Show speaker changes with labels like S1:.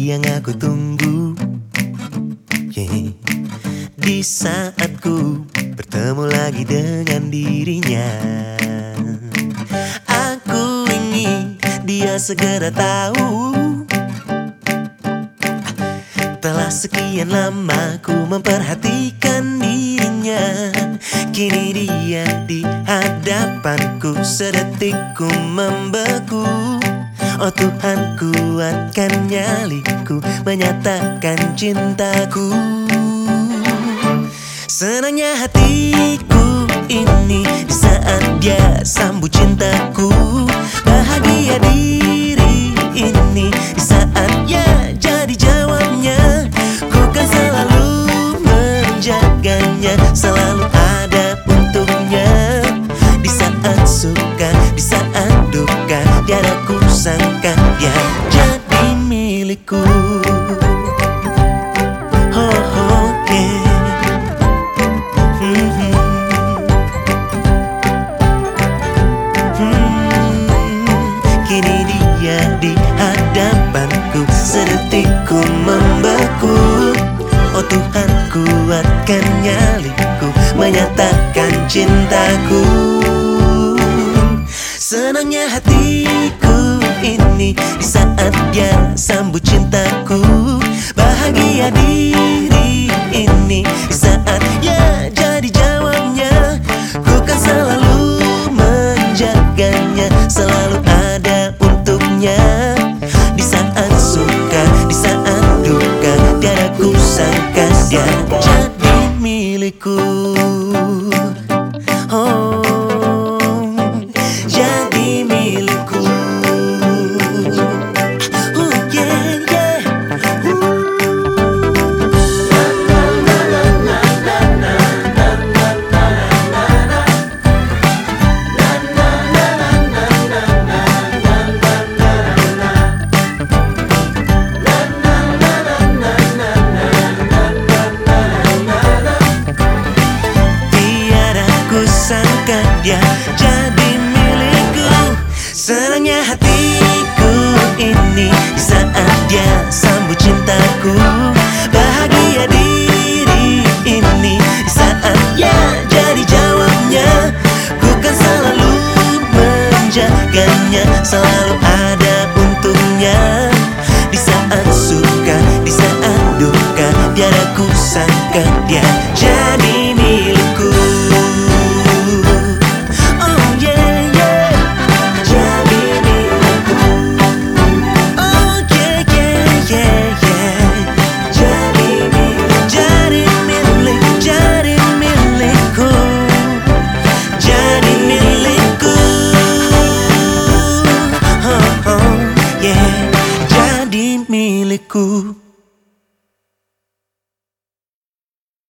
S1: yang aku tunggu, yeah. Di saat ku bertemu lagi dengan dirinya, aku ingin dia segera tahu. Telah sekian lama ku memperhatikan dirinya, kini dia di hadapanku, sedetik ku membeku. Oh Tuhan, kuatkan nyaliku, menyatakan cintaku. Senangnya hatiku ini di saat dia sambut cintaku. Bahagia diri ini di saat ya jadi jawabnya. Ku kan selalu menjaganya, selalu ada untuknya. Di saat suka, di saat duka, tiada ku sangka dia jadi milikku. Kini dia di hadapanku, sedetik ku membeku. Oh Tuhan, kuatkan nyaliku, menyatakan cintaku. Senangnya hatiku ini di saat dia sambut cintaku. Bahagia diri ini di saat ya jadi jawabnya. Ku kan selalu menjaganya, selalu ada untuknya. Di saat suka, di saat duka, tiada ku sangka dia jadi milikku. Oh, jadi milikku. Yeah, yeah. Sangka dia jadi milikku. Senangnya hatiku ini di saat dia sambut cintaku. Bahagia diri ini di saat ya jadi jawabnya. Ku kan selalu menjaganya, selalu ada untuknya. Di saat suka, di saat duka, tiada ku sangka dia jadi